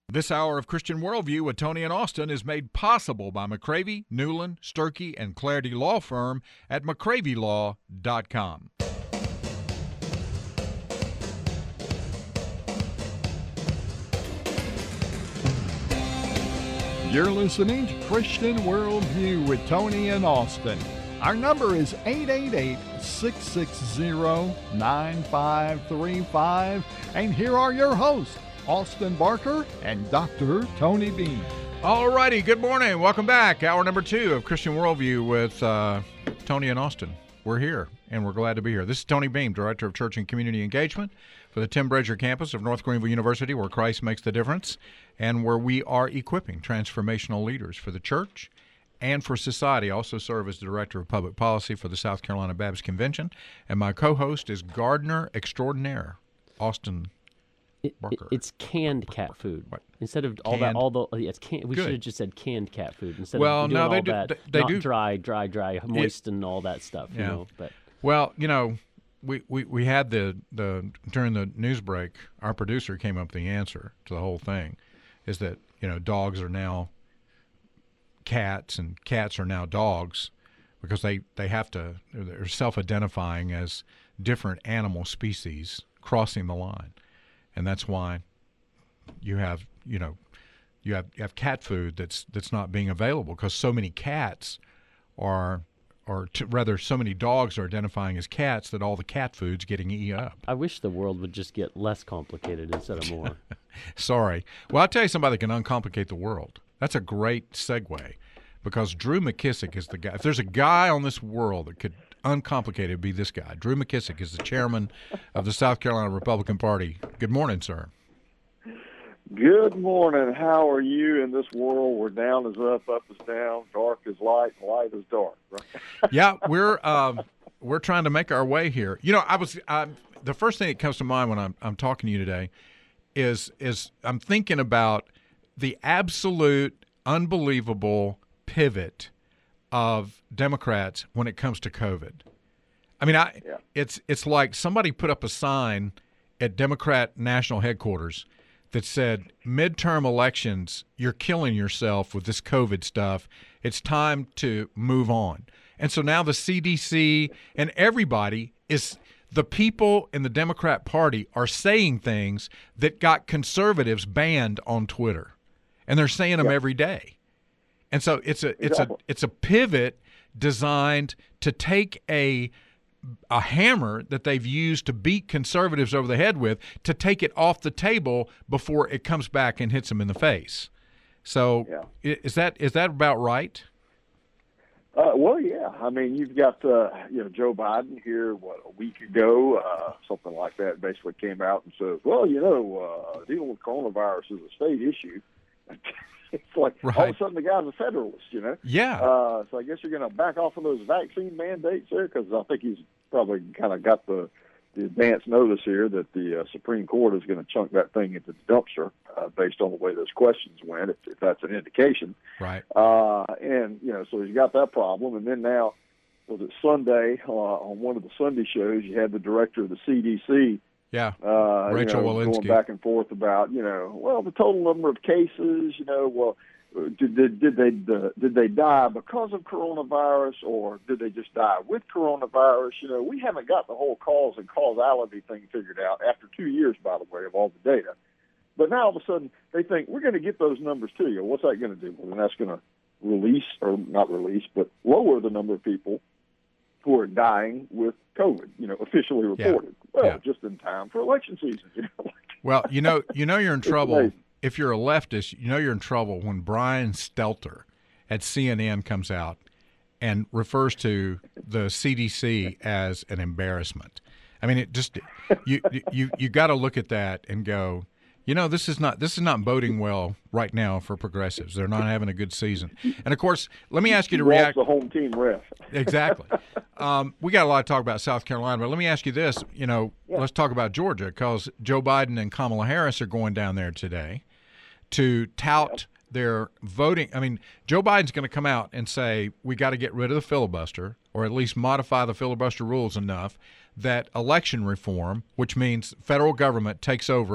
This hour of Christian Worldview with Tony and Austin is made possible by McCravy, Newland, Sturkey, and Clarity Law Firm at McCravyLaw.com. You're listening to Christian Worldview with Tony and Austin. Our number is 888-660-9535. And here are your hosts, Austin Barker and Dr. Tony Beam. All righty, good morning. Welcome back. Hour number 2 of Christian Worldview with Tony and Austin. We're here, and we're glad to be here. This is Tony Beam, Director of Church and Community Engagement for the Tim Bridger campus of North Greenville University, where Christ makes the difference, and where we are equipping transformational leaders for the church and for society. I also serve as the Director of Public Policy for the South Carolina Baptist Convention, and my co-host is gardener extraordinaire, Austin Barker. It's canned cat food. What? Instead of Canned? it's canned. We Good. should have just said canned cat food instead Well, of doing no, all they do- that. they not do- dry, moist, and all that stuff. You Yeah. know, but Well, you know, we had the during the news break, our producer came up with the answer to the whole thing, is that, you know, dogs are now cats and cats are now dogs because they're self-identifying as different animal species crossing the line. And that's why you have cat food that's not being available, because so many cats so many dogs are identifying as cats that all the cat food's getting eaten up. I wish the world would just get less complicated instead of more. Sorry. Well, I'll tell you somebody that can uncomplicate the world. That's a great segue, because Drew McKissick is the guy. If there's a guy on this world that could uncomplicate it, it'd be this guy. Drew McKissick is the chairman of the South Carolina Republican Party. Good morning, sir. Good morning. How are you in this world where down is up is down, dark is light, and light is dark? Right? Yeah, we're trying to make our way here. You know, the first thing that comes to mind when I'm talking to you today is I'm thinking about the absolute unbelievable pivot of Democrats when it comes to COVID. I mean, it's like somebody put up a sign at Democrat national headquarters that said, midterm elections, you're killing yourself with this COVID stuff. It's time to move on. And so now the CDC and everybody the people in the Democrat Party are saying things that got conservatives banned on Twitter. And they're saying them every day. And so it's a pivot designed to take a hammer that they've used to beat conservatives over the head with, to take it off the table before it comes back and hits them in the face. So is that about right? Well, yeah. I mean, you've got Joe Biden here, a week ago, something like that, basically came out and says, well, dealing with coronavirus is a state issue. It's like all of a sudden the guy's a federalist, you know? Yeah. So I guess you're going to back off of those vaccine mandates there, because I think he's probably kind of got the advance notice here that the Supreme Court is going to chunk that thing into the dumpster based on the way those questions went, if that's an indication. Right. And, so he's got that problem. And then now, was it Sunday, on one of the Sunday shows, you had the director of the CDC, Rachel Walensky, going back and forth about, the total number of cases, did they die because of coronavirus, or did they just die with coronavirus? We haven't got the whole cause and causality thing figured out after 2 years, by the way, of all the data. But now all of a sudden they think we're going to get those numbers to you. What's that going to do? Well, then that's going to lower the number of people who are dying with COVID, officially reported. Just in time for election season. Well, you're in trouble. If you're a leftist, you're in trouble when Brian Stelter at CNN comes out and refers to the CDC as an embarrassment. I mean, it just you got to look at that and go, this is not boding well right now for progressives. They're not having a good season. And of course, let me ask you to react. The home team ref. Exactly. We got a lot to talk about South Carolina, but let me ask you this. Let's talk about Georgia, because Joe Biden and Kamala Harris are going down there today to tout their voting. I mean, Joe Biden's going to come out and say we got to get rid of the filibuster, or at least modify the filibuster rules enough that election reform, which means federal government takes over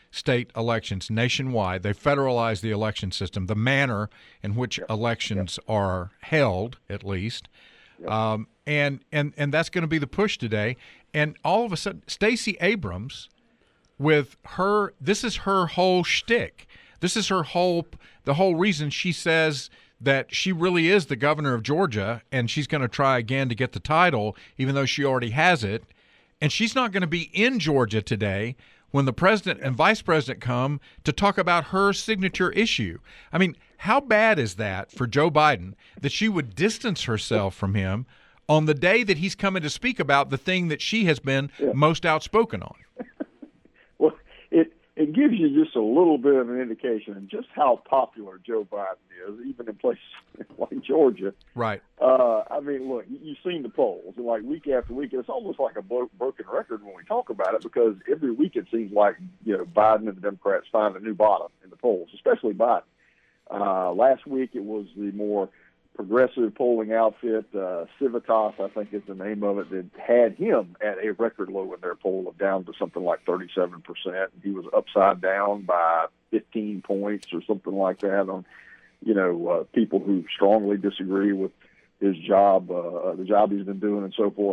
state elections nationwide. They federalized the election system, the manner in which elections are held, at least. And that's going to be the push today. And all of a sudden, Stacey Abrams, with her, this is her whole shtick. This is the whole reason she says that she really is the governor of Georgia, and she's going to try again to get the title, even though she already has it. And she's not going to be in Georgia today when the president and vice president come to talk about her signature issue. I mean, how bad is that for Joe Biden that she would distance herself from him on the day that he's coming to speak about the thing that she has been most outspoken on? Well, it gives you just a little bit of an indication of just how popular Joe Biden is, even in places like Georgia. Right. I mean, look, you've seen the polls, and like week after week, it's almost like a broken record when we talk about it, because every week it seems like, Biden and the Democrats find a new bottom in the polls, especially Biden. Last week it was the more progressive polling outfit, Civitas, I think is the name of it, that had him at a record low in their poll of down to something like 37%. He was upside down by 15 points or something like that on, people who strongly disagree with his job, the job he's been doing and so forth.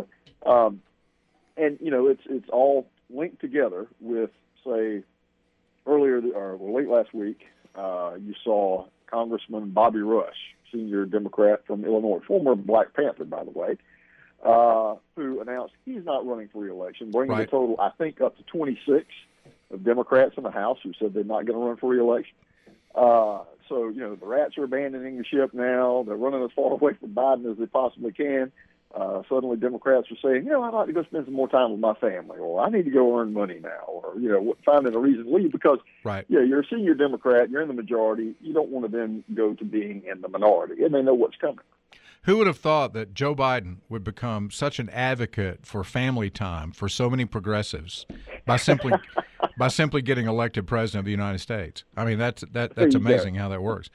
It's all linked together with, say, late last week, you saw Congressman Bobby Rush, senior Democrat from Illinois, former Black Panther, by the way, who announced he's not running for re-election, bringing the total, I think, up to 26 of Democrats in the House who said they're not going to run for re-election. So, the rats are abandoning the ship now. They're running as far away from Biden as they possibly can. Suddenly Democrats are saying, I'd like to go spend some more time with my family, or I need to go earn money now, or, finding a reason to leave because, you're a senior Democrat, you're in the majority. You don't want to then go to being in the minority, and they know what's coming. Who would have thought that Joe Biden would become such an advocate for family time for so many progressives by simply getting elected president of the United States? I mean, that's amazing how that works.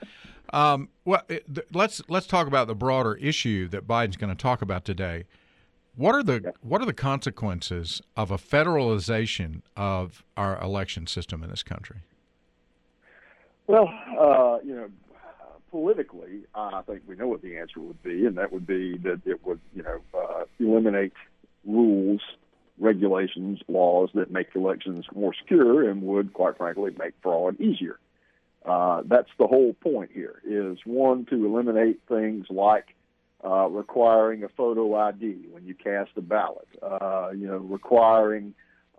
Let's talk about the broader issue that Biden's going to talk about today. What are the consequences of a federalization of our election system in this country? Well, politically, I think we know what the answer would be, and that would be that it would, eliminate rules, regulations, laws that make elections more secure and would, quite frankly, make fraud easier. That's the whole point here, is one, to eliminate things like requiring a photo ID when you cast a ballot, requiring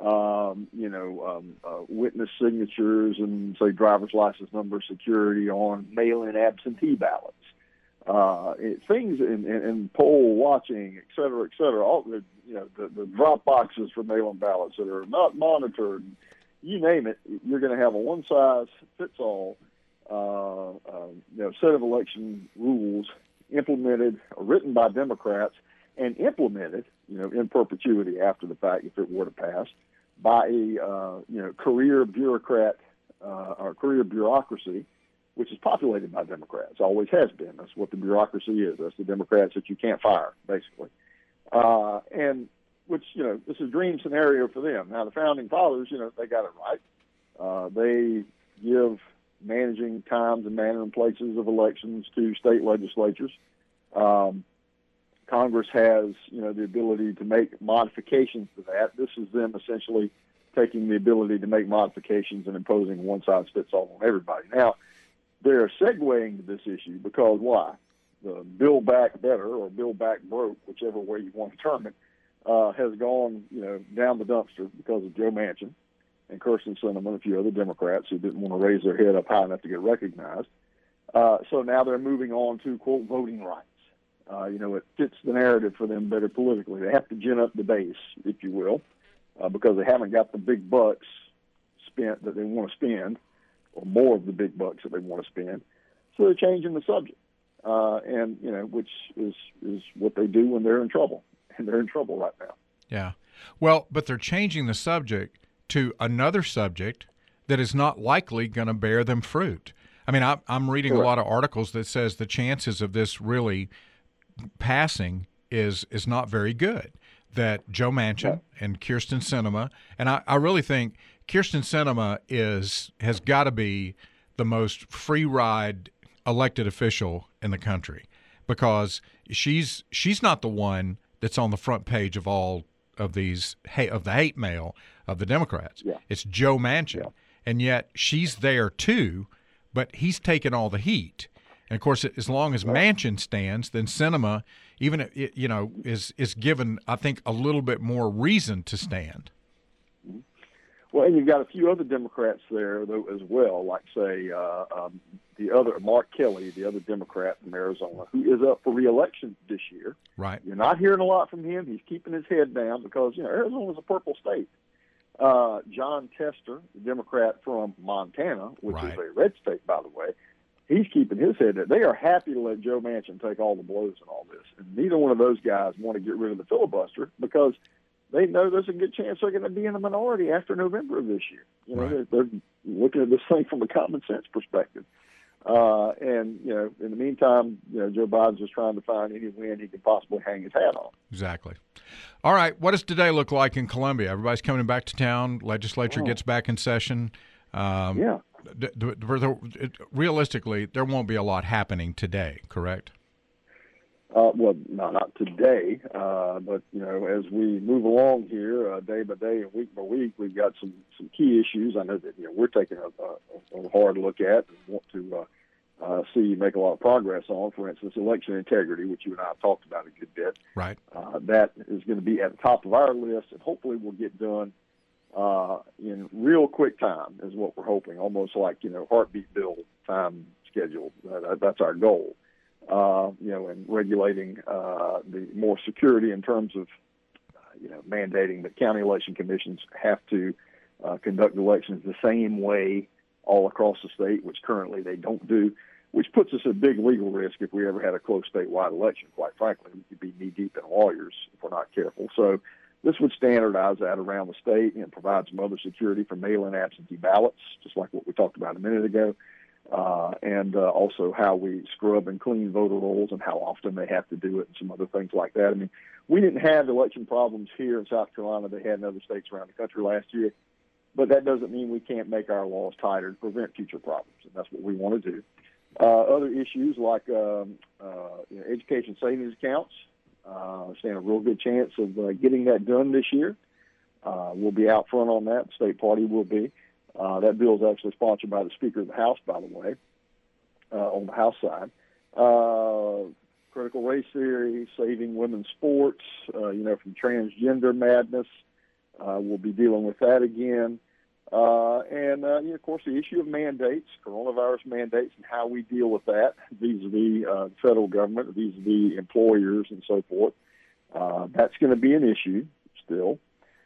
witness signatures and, say, driver's license number security on mail-in absentee ballots. Things in poll watching, et cetera, all the drop boxes for mail-in ballots that are not monitored, you name it, you're going to have a one-size-fits-all set of election rules implemented, written by Democrats, and implemented, in perpetuity after the fact, if it were to pass, by a career bureaucrat or career bureaucracy, which is populated by Democrats. Always has been. That's what the bureaucracy is. That's the Democrats that you can't fire, basically. And which, this is a dream scenario for them. Now, the Founding Fathers, they got it right. They give managing times and manner and places of elections to state legislatures. Congress has, the ability to make modifications to that. This is them essentially taking the ability to make modifications and imposing one-size-fits-all on everybody. Now, they're segueing to this issue because why? The Build Back Better or Build Back Broke, whichever way you want to term it, has gone, down the dumpster because of Joe Manchin and Kyrsten Sinema and a few other Democrats who didn't want to raise their head up high enough to get recognized. So now they're moving on to, quote, voting rights. It fits the narrative for them better politically. They have to gin up the base, if you will, because they haven't got the big bucks spent that they want to spend, or more of the big bucks that they want to spend. So they're changing the subject, which is what they do when they're in trouble, and they're in trouble right now. Yeah. Well, but they're changing the subject to another subject that is not likely going to bear them fruit. I mean, I'm reading a lot of articles that says the chances of this really passing is not very good, that Joe Manchin and Kyrsten Sinema, and I really think Kyrsten Sinema has got to be the most free ride elected official in the country, because she's not the one that's on the front page of all of these of the hate mail of the Democrats. Yeah. It's Joe Manchin, and yet she's there too, but he's taking all the heat. And of course, as long as Manchin stands, then Sinema, even is given, I think, a little bit more reason to stand. Well, and you've got a few other Democrats there, though, as well, like, say, the other Mark Kelly, the other Democrat from Arizona, who is up for re-election this year. Right. You're not hearing a lot from him. He's keeping his head down because, Arizona's a purple state. John Tester, the Democrat from Montana, which is a red state, by the way, he's keeping his head down. They are happy to let Joe Manchin take all the blows in all this. And neither one of those guys want to get rid of the filibuster because they know there's a good chance they're going to be in the minority after November of this year. They're looking at this thing from a common sense perspective. In the meantime, Joe Biden's just trying to find any win he can possibly hang his hat on. Exactly. All right. What does today look like in Columbia? Everybody's coming back to town. Legislature gets back in session. Realistically, there won't be a lot happening today, correct? Well, not today, but as we move along here, day by day and week by week, we've got some key issues. I know that we're taking a hard look at and want to see make a lot of progress on. For instance, election integrity, which you and I have talked about a good bit. Right. That is going to be at the top of our list, and hopefully we'll get done in real quick time. Is what we're hoping, almost like heartbeat bill time schedule. That's our goal. And regulating the more security in terms of, mandating that county election commissions have to conduct elections the same way all across the state, which currently they don't do, which puts us at big legal risk if we ever had a close statewide election. Quite frankly, we could be knee-deep in lawyers if we're not careful. So this would standardize that around the state and provide some other security for mail-in absentee ballots, just like what we talked about a minute ago. And also how we scrub and clean voter rolls and how often they have to do it and some other things like that. I mean, we didn't have election problems here in South Carolina they had in other states around the country last year, but that doesn't mean we can't make our laws tighter to prevent future problems, and that's what we want to do. Other issues like education savings accounts, stand a real good chance of getting that done this year. We'll be out front on that. The state party will be. That bill is actually sponsored by the Speaker of the House, by the way, on the House side. Critical race theory, saving women's sports, from transgender madness. We'll be dealing with that again. Of course, the issue of mandates, coronavirus mandates, and how we deal with that vis-a-vis the federal government, vis-a-vis employers and so forth. That's going to be an issue still.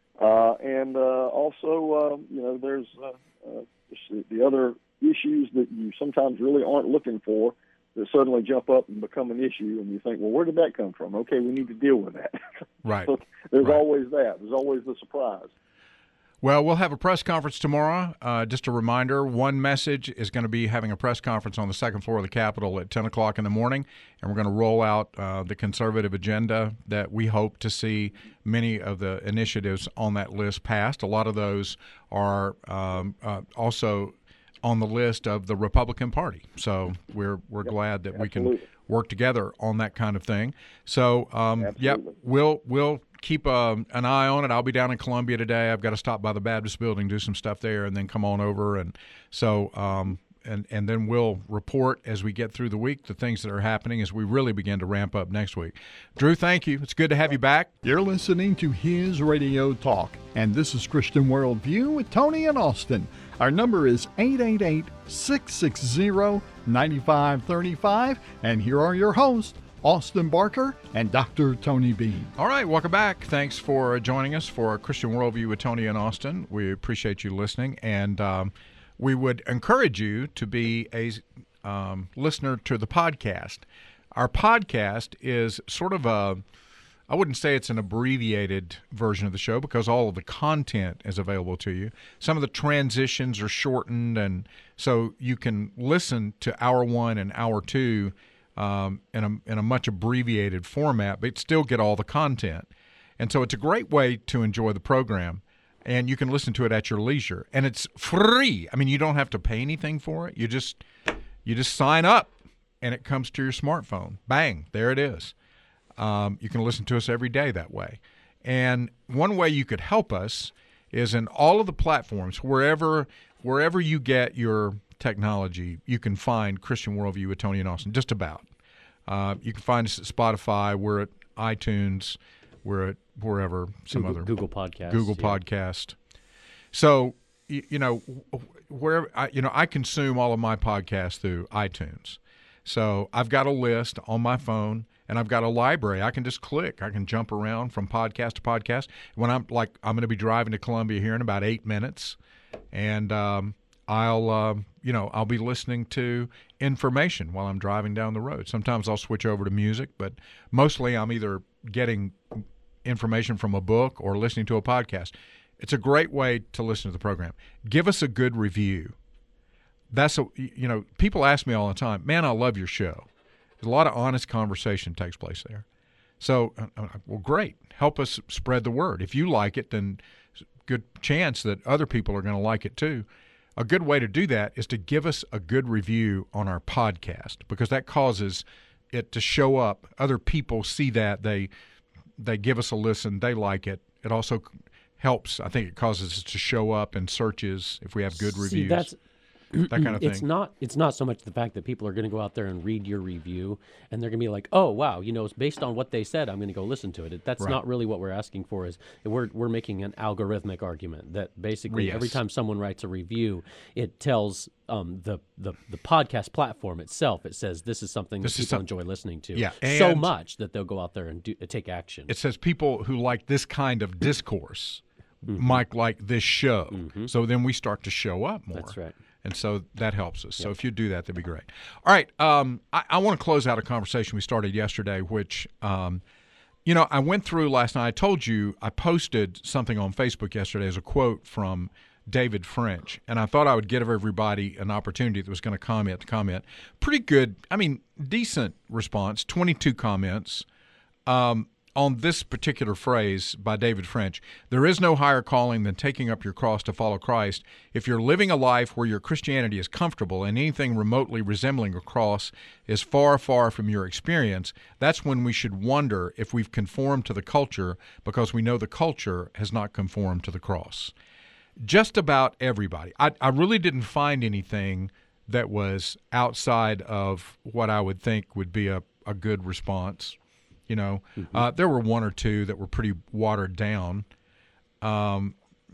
There's the other issues that you sometimes really aren't looking for that suddenly jump up and become an issue, and you think, well, where did that come from? Okay, we need to deal with that. Right. So there's always that. There's always the surprise. Well, we'll have a press conference tomorrow. Just a reminder, One Message is going to be having a press conference on the second floor of the Capitol at 10 o'clock in the morning, and we're going to roll out the conservative agenda that we hope to see many of the initiatives on that list passed. A lot of those are also on the list of the Republican Party. So we're glad that we can work together on that kind of thing. So, we'll keep an eye on it. I'll be down in Columbia today. I've got to stop by the Baptist Building, do some stuff there, and then come on over. And so and then we'll report as we get through the week the things that are happening as we really begin to ramp up next week. Drew, thank you. It's good to have you back. You're listening to His Radio Talk, and this is Christian Worldview with Tony and Austin. Our number is 888-660-9535, and here are your hosts, Austin Barker and Dr. Tony Bean. All right, welcome back. Thanks for joining us for Christian Worldview with Tony and Austin. We appreciate you listening, and we would encourage you to be a listener to the podcast. Our podcast is sort of I wouldn't say it's an abbreviated version of the show because all of the content is available to you. Some of the transitions are shortened, and so you can listen to Hour 1 and Hour 2 in a much abbreviated format, but still get all the content. And so it's a great way to enjoy the program. and you can listen to it at your leisure. And it's free. I mean, you don't have to pay anything for it. You just sign up, and it comes to your smartphone. Bang, there it is. You can listen to us every day that way. And one way you could help us is in all of the platforms, wherever you get your technology, you can find Christian Worldview with Tony and Austin, just about. You can find us at Spotify. We're at iTunes. We're at wherever, Google Podcast. Google Podcast. So, wherever, I consume all of my podcasts through iTunes. So I've got a list on my phone, and I've got a library. I can just click. I can jump around from podcast to podcast. When I'm going to be driving to Columbia here in about 8 minutes, and I'll be listening to information while I'm driving down the road. Sometimes I'll switch over to music, but mostly I'm either getting information from a book or listening to a podcast. It's a great way to listen to the program. Give us a good review. People ask me all the time, man, I love your show. There's a lot of honest conversation takes place there. So, well, great. Help us spread the word. If you like it, then good chance that other people are going to like it too. A good way to do that is to give us a good review on our podcast, because that causes it to show up. Other people see that. They give us a listen. They like it. It also helps. I think it causes us to show up in searches if we have good reviews. That kind of thing. It's not so much the fact that people are going to go out there and read your review and they're going to be like, oh, wow, it's based on what they said, I'm going to go listen to it. That's not really what we're asking for. Is we're making an algorithmic argument that basically every time someone writes a review, it tells the podcast platform itself, it says this is something that people enjoy listening to so much that they'll go out there and take action. It says people who like this kind of discourse might like this show. So then we start to show up more. That's right. And so that helps us. So if you do that, that'd be great. All right. I want to close out a conversation we started yesterday, which, I went through last night. I told you I posted something on Facebook yesterday as a quote from David French, and I thought I would give everybody an opportunity that was going to comment. Pretty good, decent response, 22 comments. On this particular phrase by David French: there is no higher calling than taking up your cross to follow Christ. If you're living a life where your Christianity is comfortable and anything remotely resembling a cross is far, far from your experience, that's when we should wonder if we've conformed to the culture, because we know the culture has not conformed to the cross. Just about everybody. I really didn't find anything that was outside of what I would think would be a good response. There were one or two that were pretty watered down, but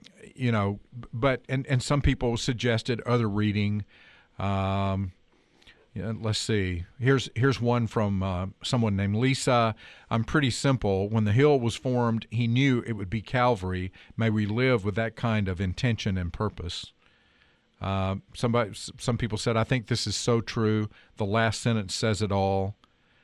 some people suggested other reading. Let's see. Here's one from someone named Lisa. I'm pretty simple. When the hill was formed, he knew it would be Calvary. May we live with that kind of intention and purpose. Some people said, I think this is so true. The last sentence says it all.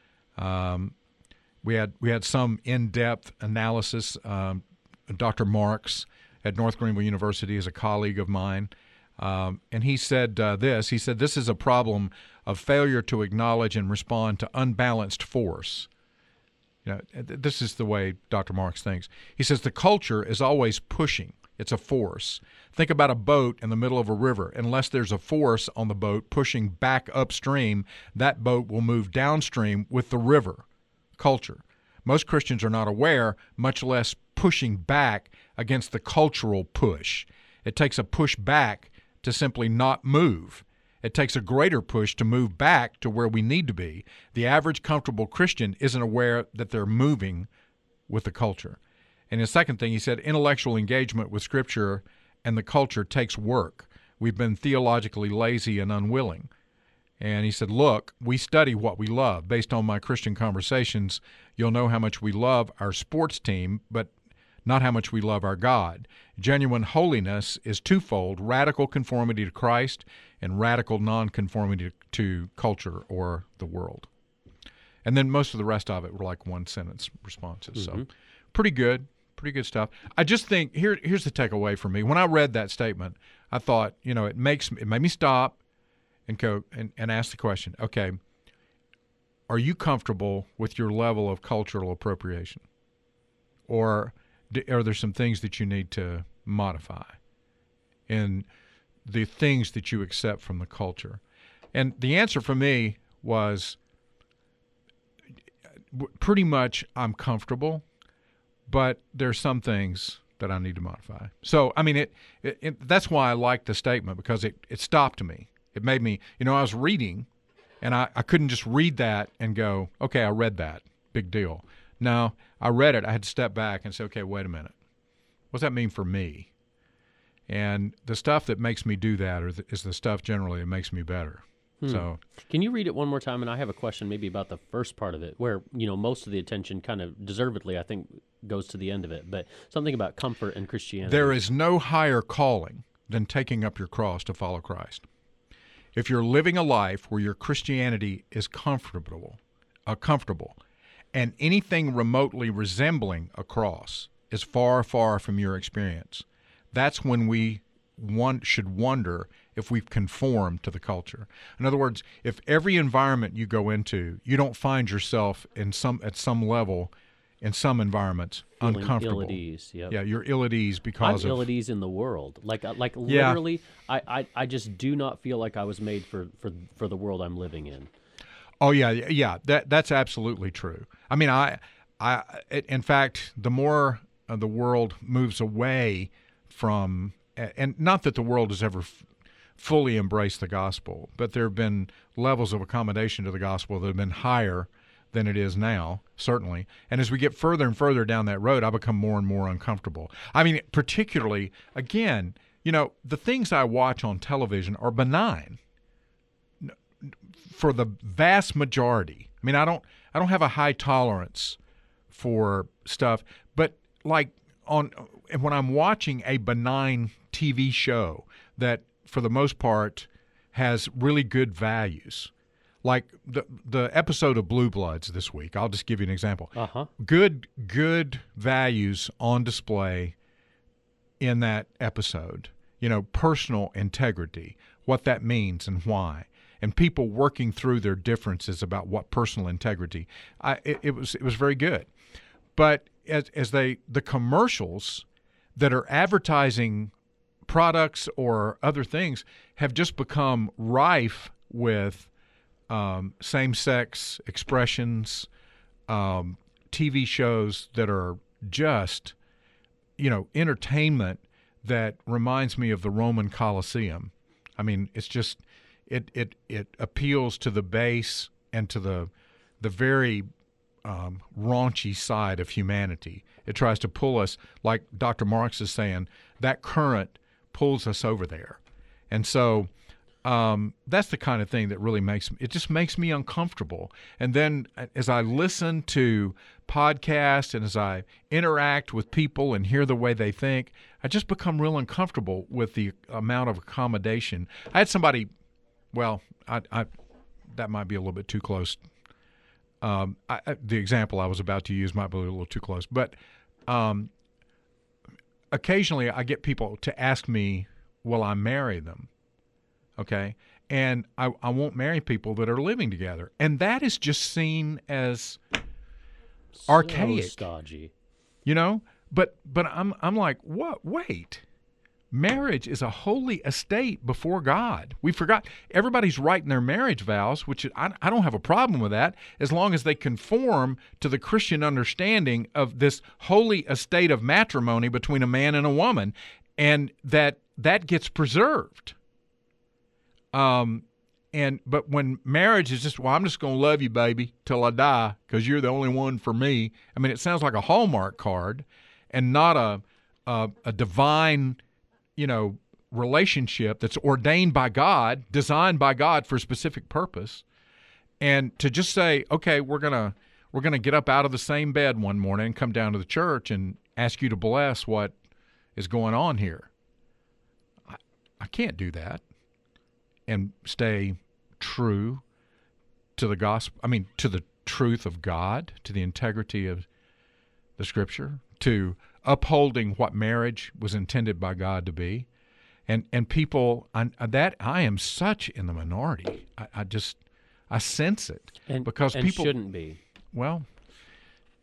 We had some in-depth analysis. Dr. Marks at North Greenville University is a colleague of mine, and he said this. He said, this is a problem of failure to acknowledge and respond to unbalanced force. This is the way Dr. Marks thinks. He says the culture is always pushing. It's a force. Think about a boat in the middle of a river. Unless there's a force on the boat pushing back upstream, that boat will move downstream with the river. Culture. Most Christians are not aware, much less pushing back against the cultural push. It takes a push back to simply not move. It takes a greater push to move back to where we need to be. The average comfortable Christian isn't aware that they're moving with the culture. And the second thing, he said, intellectual engagement with Scripture and the culture takes work. We've been theologically lazy and unwilling. And he said, look, we study what we love. Based on my Christian conversations, you'll know how much we love our sports team, but not how much we love our God. Genuine holiness is twofold: radical conformity to Christ and radical nonconformity to culture or the world. And then most of the rest of it were like one-sentence responses. So pretty good stuff. I just think, here's the takeaway for me. When I read that statement, I thought, it made me stop and go and ask the question, okay, are you comfortable with your level of cultural appropriation? Or are there some things that you need to modify in the things that you accept from the culture? And the answer for me was pretty much I'm comfortable, but there's some things that I need to modify. So, I mean, that's why I like the statement, because it stopped me. It made me, I was reading, and I couldn't just read that and go, okay, I read that, big deal. No, I read it. I had to step back and say, okay, wait a minute. What does that mean for me? And the stuff that makes me do that is the stuff generally that makes me better. So, can you read it one more time? And I have a question maybe about the first part of it, where most of the attention kind of deservedly, I think, goes to the end of it. But something about comfort and Christianity. There is no higher calling than taking up your cross to follow Christ. If you're living a life where your Christianity is comfortable, and anything remotely resembling a cross is far, far from your experience, that's when we should wonder if we've conformed to the culture. In other words, if every environment you go into, you don't find yourself at some level, in some environments, uncomfortable. Ill at ease. Yep. Yeah, you're ill at ease because I'm ill at ease in the world. Like literally, I just do not feel like I was made for the world I'm living in. Oh yeah. That's absolutely true. I mean, in fact, the more the world moves away from, and not that the world has ever fully embraced the gospel, but there have been levels of accommodation to the gospel that have been higher than it is now, certainly. And as we get further and further down that road, I become more and more uncomfortable. I mean, particularly, again, the things I watch on television are benign for the vast majority. I mean, I don't have a high tolerance for stuff, but when I'm watching a benign TV show that for the most part has really good values, like the episode of Blue Bloods this week. I'll just give you an example. Good values on display in that episode. Personal integrity, what that means and why, and people working through their differences about what personal integrity. It was very good. But as the commercials that are advertising products or other things have just become rife with same-sex expressions, TV shows that are just, entertainment that reminds me of the Roman Colosseum. I mean, it's just it appeals to the base and to the very raunchy side of humanity. It tries to pull us, like Dr. Marx is saying, that current pulls us over there. And so that's the kind of thing that really makes me uncomfortable. And then as I listen to podcasts and as I interact with people and hear the way they think, I just become real uncomfortable with the amount of accommodation. I had somebody, well, that might be a little bit too close. The example I was about to use might be a little too close, but occasionally I get people to ask me, will I marry them? Okay? And I won't marry people that are living together. And that is just seen as archaic. So stodgy. But I'm like, what? Wait. Marriage is a holy estate before God. We forgot. Everybody's writing their marriage vows, which I don't have a problem with that, as long as they conform to the Christian understanding of this holy estate of matrimony between a man and a woman, and that gets preserved. But when marriage is just, well, I'm just going to love you, baby, till I die, because you're the only one for me. I mean, it sounds like a Hallmark card, and not a divine, relationship that's ordained by God, designed by God for a specific purpose. And to just say, okay, we're gonna get up out of the same bed one morning and come down to the church and ask you to bless what is going on here. I can't do that and stay true to the gospel. I mean, to the truth of God, to the integrity of the Scripture, to upholding what marriage was intended by God to be. And people, I am such in the minority. I sense it. And because people shouldn't be. Well,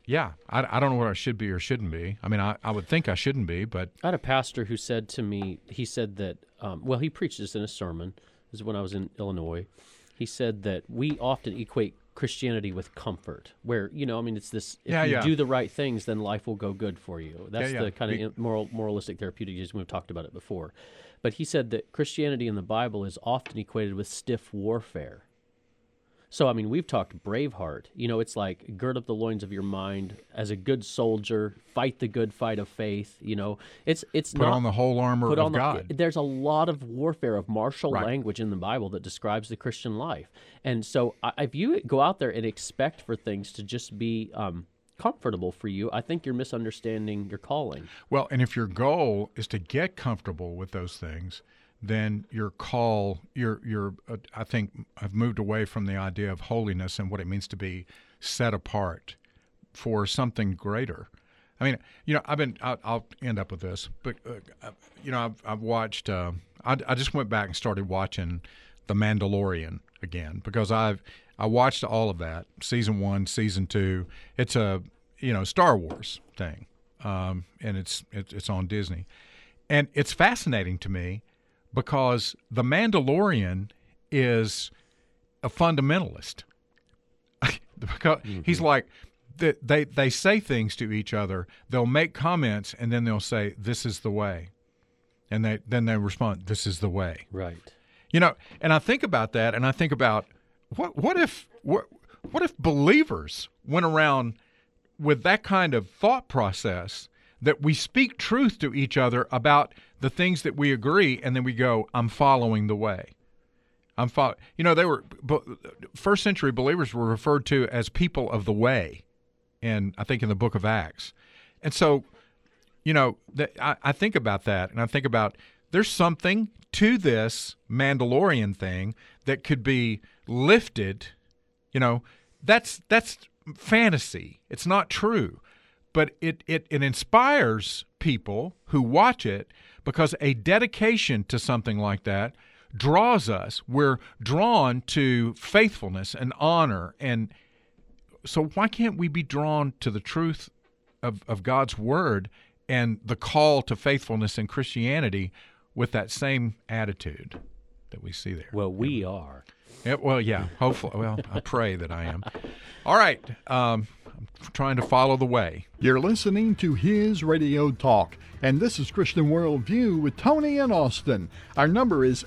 yeah, I don't know what I should be or shouldn't be. I mean, I would think I shouldn't be, but I had a pastor who said to me, he said that, well, he preached this in a sermon. This is when I was in Illinois. He said that we often equate Christianity with comfort, where, I mean, it's this, if you do the right things, then life will go good for you. That's the kind of moralistic therapeutic, we've talked about it before. But he said that Christianity in the Bible is often equated with stiff warfare. So, I mean, we've talked Braveheart. It's like gird up the loins of your mind as a good soldier, fight the good fight of faith. It's put not on the whole armor of God. There's a lot of warfare, of martial language in the Bible that describes the Christian life. And so if you go out there and expect for things to just be comfortable for you, I think you're misunderstanding your calling. Well, and if your goal is to get comfortable with those things, then your call, I think I've moved away from the idea of holiness and what it means to be set apart for something greater. I mean, I'll end up with this, but, I've watched, I just went back and started watching The Mandalorian again because I watched all of that, season 1, season 2. It's a, Star Wars thing, and it's on Disney. And it's fascinating to me because the Mandalorian is a fundamentalist. Because he's like, they say things to each other. They'll make comments, and then they'll say, "This is the way," and then they respond, "This is the way." Right. And I think about that, and I think about what if believers went around with that kind of thought process, that we speak truth to each other about the things that we agree, and then we go, "I'm following the way." They were first century believers were referred to as people of the way, and I think in the book of Acts. And so, I think about that, and I think about there's something to this Mandalorian thing that could be lifted. That's fantasy. It's not true. But it inspires people who watch it because a dedication to something like that draws us. We're drawn to faithfulness and honor. And so why can't we be drawn to the truth of God's Word and the call to faithfulness in Christianity with that same attitude that we see there? Well, we are. Yeah, hopefully. Well, I pray that I am. All right. I'm trying to follow the way. You're listening to His Radio Talk, and this is Christian Worldview with Tony and Austin. Our number is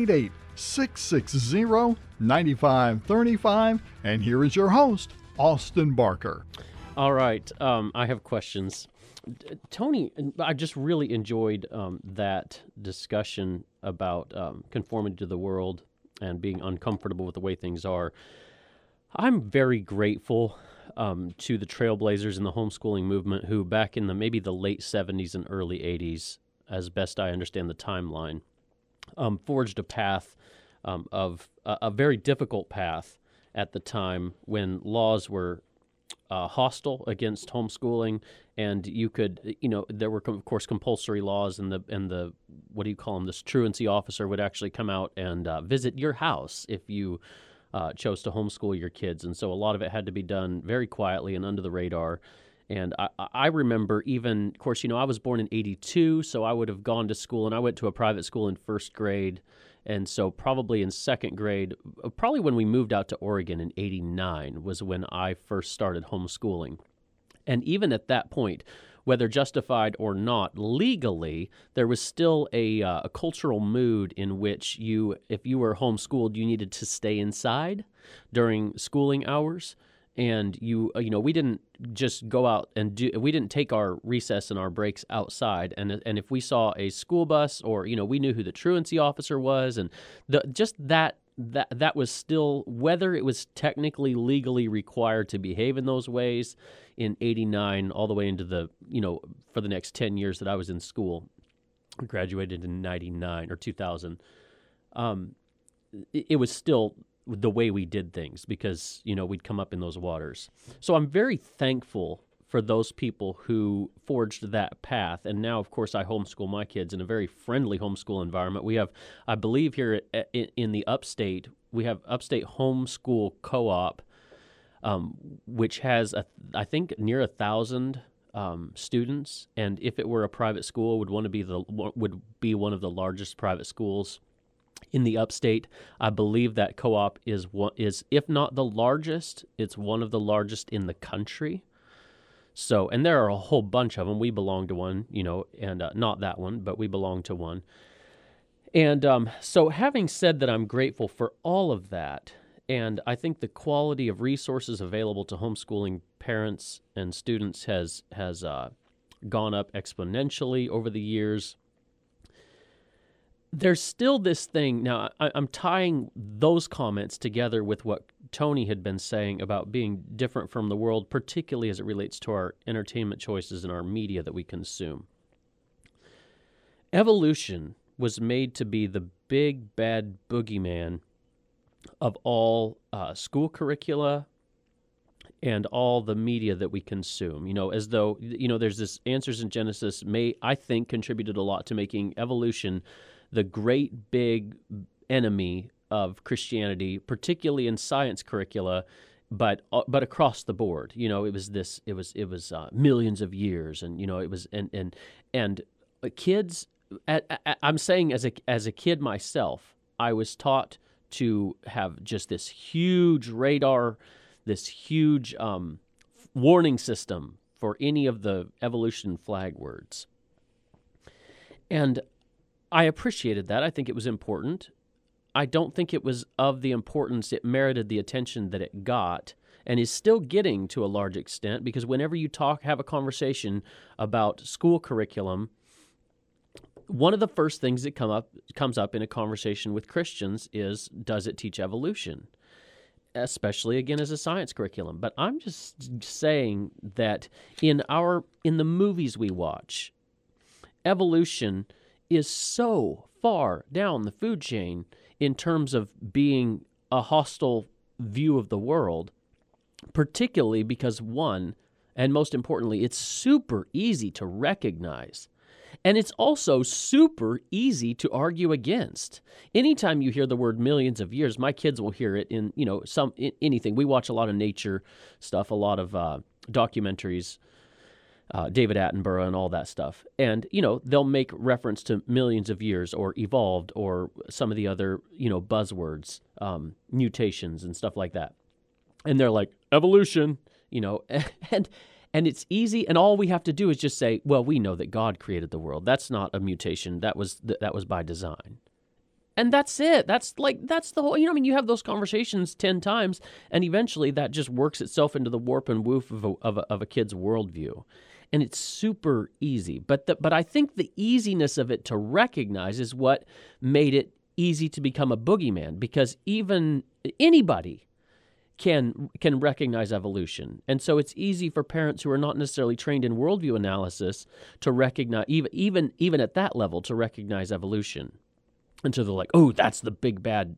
888-660-9535, and here is your host, Austin Barker. All right. I have questions. Tony, I just really enjoyed that discussion about conformity to the world and being uncomfortable with the way things are. I'm very grateful to the trailblazers in the homeschooling movement who back in maybe the late 70s and early 80s, as best I understand the timeline, forged a path of a very difficult path at the time when laws were hostile against homeschooling, and you could, there were of course compulsory laws, and the what do you call them? This truancy officer would actually come out and visit your house if you chose to homeschool your kids, and so a lot of it had to be done very quietly and under the radar. And I remember even, of course, I was born in '82, so I would have gone to school, and I went to a private school in first grade. And so probably in second grade, probably when we moved out to Oregon in '89 was when I first started homeschooling. And even at that point, whether justified or not, legally, there was still a cultural mood in which if you were homeschooled, you needed to stay inside during schooling hours. And we didn't just go out and we didn't take our recess and our breaks outside. And if we saw a school bus or, we knew who the truancy officer was, and that was still, whether it was technically legally required to behave in those ways in '89 all the way into for the next 10 years that I was in school. I graduated in '99 or 2000. It was still the way we did things because, we'd come up in those waters. So I'm very thankful for those people who forged that path. And now, of course, I homeschool my kids in a very friendly homeschool environment. We have, I believe here in the upstate, we have Upstate Homeschool Co-op which has, I think, near 1,000 students, and if it were a private school, would be one of the largest private schools in the upstate. I believe that co-op is if not the largest, it's one of the largest in the country. So, and there are a whole bunch of them. We belong to one, and not that one, but we belong to one. And so having said that, I'm grateful for all of that. And I think the quality of resources available to homeschooling parents and students has gone up exponentially over the years. There's still this thing. Now, I'm tying those comments together with what Tony had been saying about being different from the world, particularly as it relates to our entertainment choices and our media that we consume. Evolution was made to be the big, bad boogeyman of all school curricula and all the media that we consume. As though, there's this Answers in Genesis I think contributed a lot to making evolution the great big enemy of Christianity, particularly in science curricula, but across the board. It was millions of years, and it was and kids. I'm saying as a kid myself, I was taught to have just this huge radar, this huge warning system for any of the evolution flag words. And I appreciated that. I think it was important. I don't think it was of the importance it merited the attention that it got, and is still getting to a large extent, because whenever you have a conversation about school curriculum, one of the first things that comes up in a conversation with Christians is, does it teach evolution? Especially, again, as a science curriculum. But I'm just saying that in the movies we watch, evolution is so far down the food chain in terms of being a hostile view of the world, particularly because, one, and most importantly, it's super easy to recognize. And it's also super easy to argue against. Anytime you hear the word millions of years, my kids will hear it in, anything. We watch a lot of nature stuff, a lot of documentaries, David Attenborough and all that stuff. And, they'll make reference to millions of years or evolved or some of the other, buzzwords, mutations and stuff like that. And they're like, evolution, and it's easy, and all we have to do is just say, well, we know that God created the world. That's not a mutation. That was by design. And that's it. That's the whole, you have those conversations 10 times, and eventually that just works itself into the warp and woof of a kid's worldview. And it's super easy. But I think the easiness of it to recognize is what made it easy to become a boogeyman, because even anybody can recognize evolution. And so it's easy for parents who are not necessarily trained in worldview analysis to recognize, even at that level, to recognize evolution. And so they're like, oh, that's the big bad,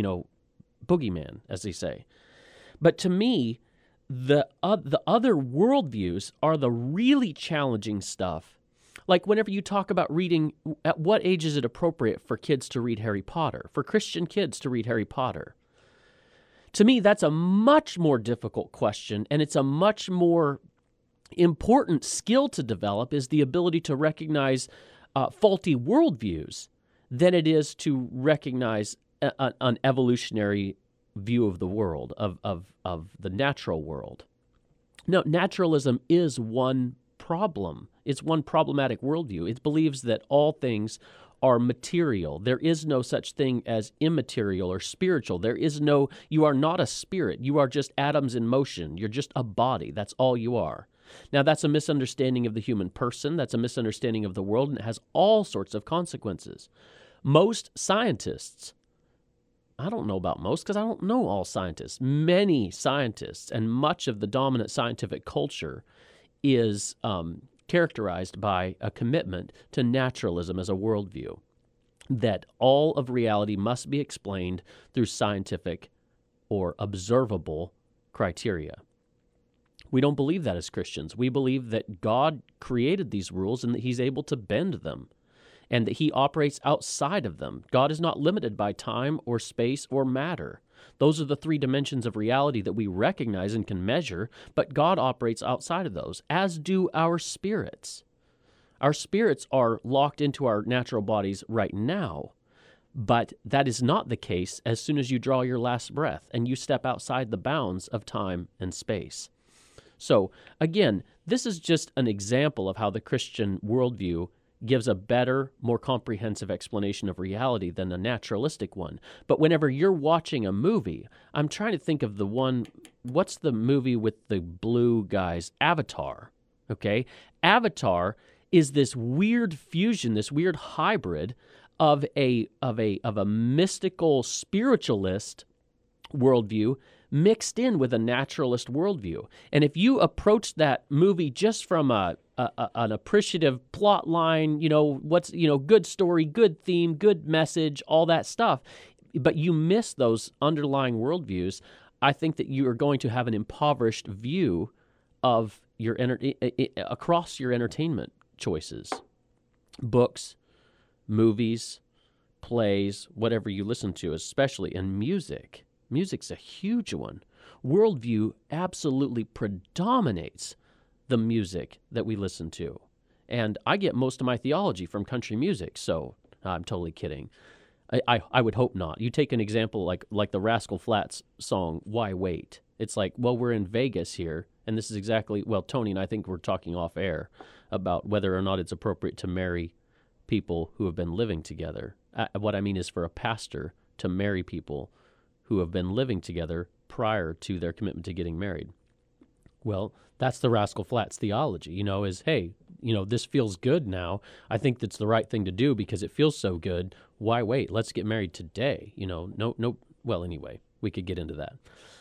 boogeyman, as they say. But to me, the other worldviews are the really challenging stuff. Like whenever you talk about reading, at what age is it appropriate for kids to read Harry Potter, for Christian kids to read Harry Potter? To me, that's a much more difficult question, and it's a much more important skill to develop, is the ability to recognize faulty worldviews than it is to recognize an evolutionary view of the world, of the natural world. No, naturalism is one problem. It's one problematic worldview. It believes that all things are material. There is no such thing as immaterial or spiritual. You are not a spirit. You are just atoms in motion. You're just a body. That's all you are. Now, that's a misunderstanding of the human person. That's a misunderstanding of the world, and it has all sorts of consequences. Most scientists, I don't know about most because I don't know all scientists. Many scientists and much of the dominant scientific culture is characterized by a commitment to naturalism as a worldview, that all of reality must be explained through scientific or observable criteria. We don't believe that as Christians. We believe that God created these rules and that He's able to bend them, and that He operates outside of them. God is not limited by time or space or matter. Those are the three dimensions of reality that we recognize and can measure, but God operates outside of those, as do our spirits. Our spirits are locked into our natural bodies right now, but that is not the case as soon as you draw your last breath and you step outside the bounds of time and space. So, again, this is just an example of how the Christian worldview gives a better, more comprehensive explanation of reality than a naturalistic one. But whenever you're watching a movie, I'm trying to think of the one, what's the movie with the blue guys? Avatar, okay? Avatar is this weird fusion, this weird hybrid of a mystical spiritualist worldview mixed in with a naturalist worldview. And if you approach that movie just from an appreciative plot line, good story, good theme, good message, all that stuff, but you miss those underlying worldviews, I think that you are going to have an impoverished view of your across your entertainment choices, books, movies, plays, whatever you listen to, especially in music. Music's a huge one. Worldview absolutely predominates the music that we listen to. And I get most of my theology from country music, so I'm totally kidding. I would hope not. You take an example like the Rascal Flatts song, Why Wait? It's like, well, we're in Vegas here, and this is exactly, well, Tony and I think we're talking off air about whether or not it's appropriate to marry people who have been living together. What I mean is for a pastor to marry people who have been living together prior to their commitment to getting married. Well, that's the Rascal Flatts theology, is, hey, this feels good now. I think that's the right thing to do because it feels so good. Why wait? Let's get married today. Well, anyway, we could get into that.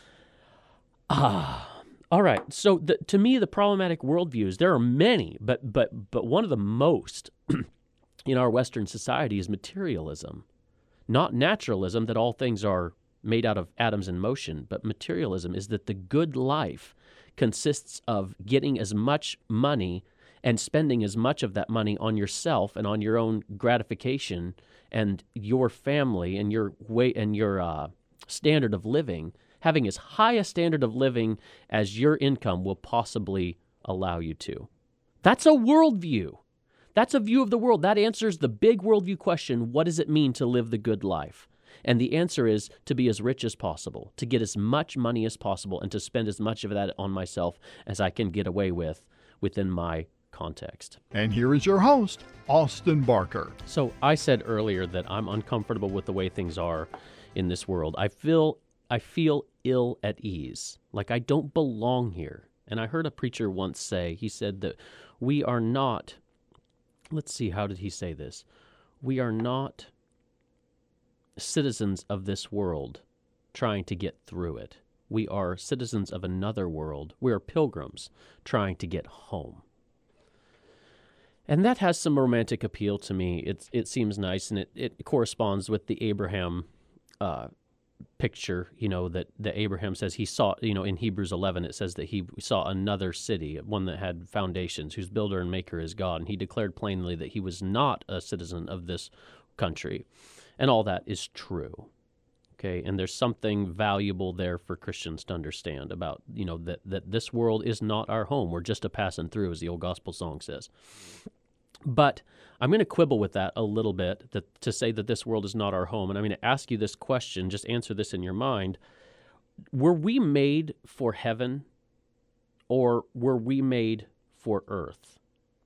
All right. So to me, the problematic worldviews, there are many, but one of the most in our Western society is materialism. Not naturalism, that all things are made out of atoms in motion, but materialism is that the good life consists of getting as much money and spending as much of that money on yourself and on your own gratification and your family and your way and your standard of living, having as high a standard of living as your income will possibly allow you to. That's a worldview. That's a view of the world. That answers the big worldview question, what does it mean to live the good life? And the answer is to be as rich as possible, to get as much money as possible, and to spend as much of that on myself as I can get away with within my context. And here is your host, Austin Barker. So I said earlier that I'm uncomfortable with the way things are in this world. I feel ill at ease, like I don't belong here. And I heard a preacher once say, he said that we are not, let's see, how did he say this? We are not citizens of this world trying to get through it. We are citizens of another world. We are pilgrims trying to get home. And that has some romantic appeal to me. It seems nice, and it corresponds with the Abraham picture, that Abraham says he saw, in Hebrews 11, it says that he saw another city, one that had foundations, whose builder and maker is God. And he declared plainly that he was not a citizen of this country. And all that is true, okay? And there's something valuable there for Christians to understand about, that this world is not our home. We're just a passing through, as the old gospel song says. But I'm going to quibble with that a little bit, to say that this world is not our home. And I'm going to ask you this question, just answer this in your mind. Were we made for heaven, or were we made for earth?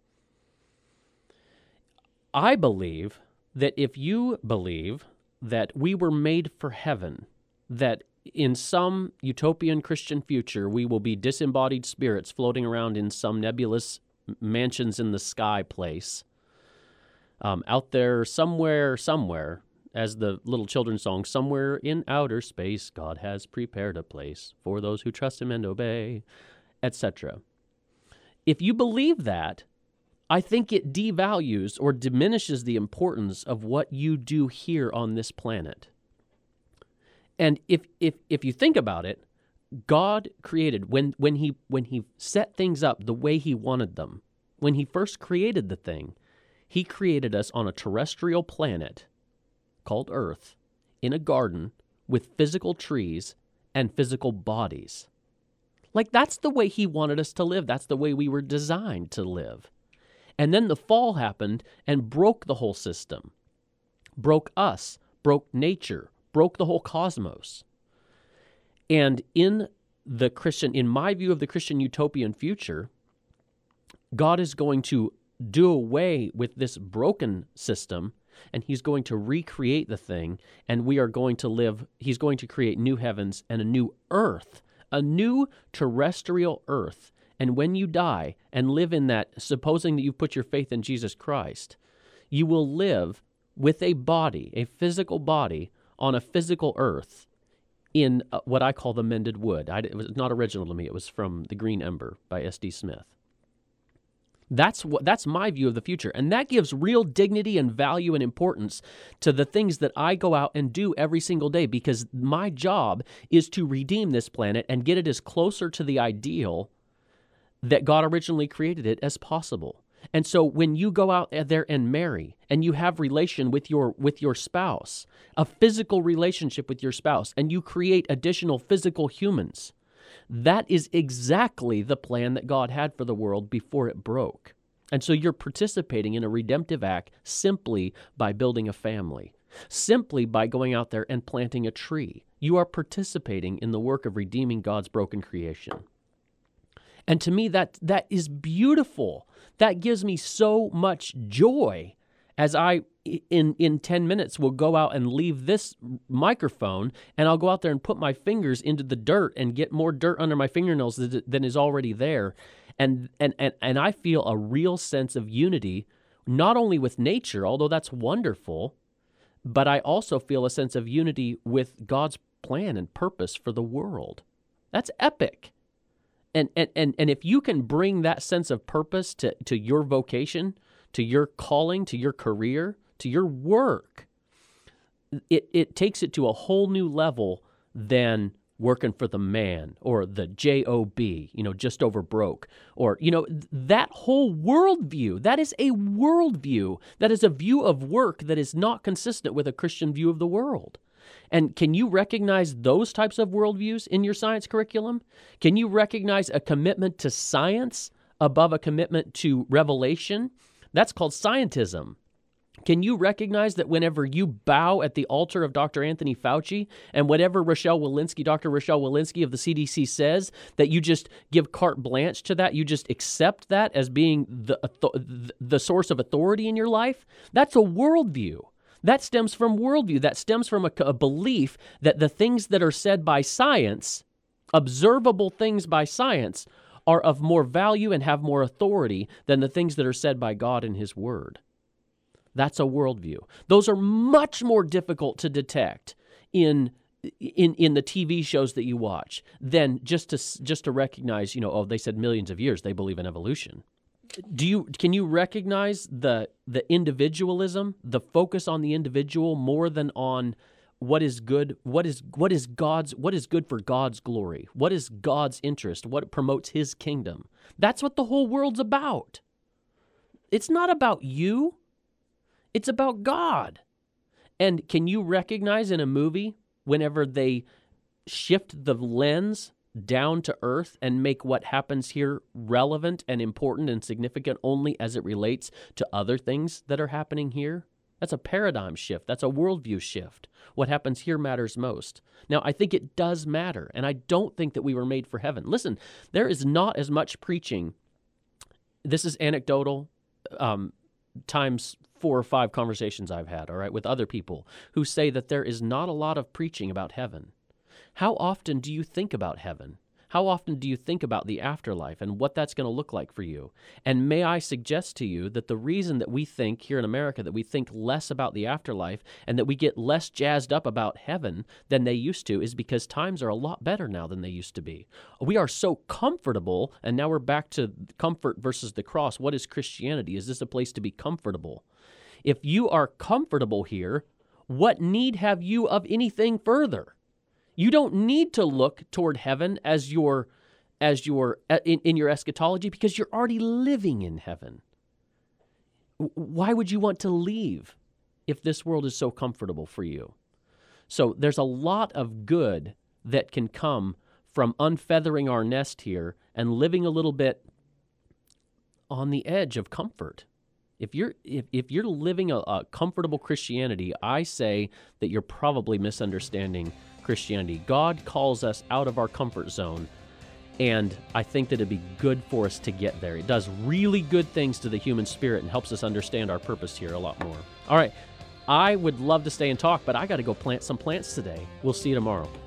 I believe that if you believe that we were made for heaven, that in some utopian Christian future we will be disembodied spirits floating around in some nebulous mansions in the sky place, out there somewhere, as the little children's song, somewhere in outer space, God has prepared a place for those who trust him and obey, etc. If you believe that, I think it devalues or diminishes the importance of what you do here on this planet. And if you think about it, God created, when he set things up the way he wanted them, when he first created the thing, he created us on a terrestrial planet called Earth, in a garden with physical trees and physical bodies. Like, that's the way he wanted us to live. That's the way we were designed to live. And then the fall happened and broke the whole system, broke us, broke nature, broke the whole cosmos. And in my view of the Christian utopian future, God is going to do away with this broken system, and he's going to recreate the thing, and we are going to live, he's going to create new heavens and a new earth, a new terrestrial earth. And when you die and live in that, supposing that you've put your faith in Jesus Christ, you will live with a body, a physical body, on a physical earth in what I call the mended wood. It was not original to me. It was from The Green Ember by S.D. Smith. That's my view of the future, and that gives real dignity and value and importance to the things that I go out and do every single day, because my job is to redeem this planet and get it as closer to the ideal that God originally created it as possible. And so when you go out there and marry and you have relation with your spouse, a physical relationship with your spouse, and you create additional physical humans, that is exactly the plan that God had for the world before it broke. And so you're participating in a redemptive act simply by building a family, simply by going out there and planting a tree. You are participating in the work of redeeming God's broken creation. And to me, that is beautiful. That gives me so much joy as I, in 10 minutes, will go out and leave this microphone, and I'll go out there and put my fingers into the dirt and get more dirt under my fingernails than is already there. And I feel a real sense of unity, not only with nature, although that's wonderful, but I also feel a sense of unity with God's plan and purpose for the world. That's epic. And if you can bring that sense of purpose to your vocation, to your calling, to your career, to your work, it takes it to a whole new level than working for the man or the J-O-B, just over broke, or, that whole worldview. That is a worldview. That is a view of work that is not consistent with a Christian view of the world. And can you recognize those types of worldviews in your science curriculum? Can you recognize a commitment to science above a commitment to revelation? That's called scientism. Can you recognize that whenever you bow at the altar of Dr. Anthony Fauci and whatever Dr. Rochelle Walensky of the CDC says, that you just give carte blanche to that, you just accept that as being the source of authority in your life? That's a worldview. That stems from worldview. That stems from a belief that the things that are said by science, observable things by science, are of more value and have more authority than the things that are said by God in His Word. That's a worldview. Those are much more difficult to detect in the TV shows that you watch than just to recognize, they said millions of years, they believe in evolution. Can you recognize the individualism, the focus on the individual more than on what is good, what is good for God's glory, what is God's interest, what promotes His kingdom? That's what the whole world's about. It's not about you. It's about God. And can you recognize in a movie whenever they shift the lens down to earth and make what happens here relevant and important and significant only as it relates to other things that are happening here? That's a paradigm shift. That's a worldview shift. What happens here matters most. Now, I think it does matter, and I don't think that we were made for heaven. Listen, there is not as much preaching. This is anecdotal, times 4 or 5 conversations I've had, all right, with other people who say that there is not a lot of preaching about heaven. How often do you think about heaven? How often do you think about the afterlife and what that's going to look like for you? And may I suggest to you that the reason that we think here in America that we think less about the afterlife and that we get less jazzed up about heaven than they used to is because times are a lot better now than they used to be. We are so comfortable, and now we're back to comfort versus the cross. What is Christianity? Is this a place to be comfortable? If you are comfortable here, what need have you of anything further? You don't need to look toward heaven in your eschatology because you're already living in heaven. Why would you want to leave if this world is so comfortable for you? So there's a lot of good that can come from unfeathering our nest here and living a little bit on the edge of comfort. If you're living a comfortable Christianity, I say that you're probably misunderstanding Christianity. God calls us out of our comfort zone, and I think that it'd be good for us to get there. It does really good things to the human spirit and helps us understand our purpose here a lot more. All right, I would love to stay and talk, but I got to go plant some plants today. We'll see you tomorrow.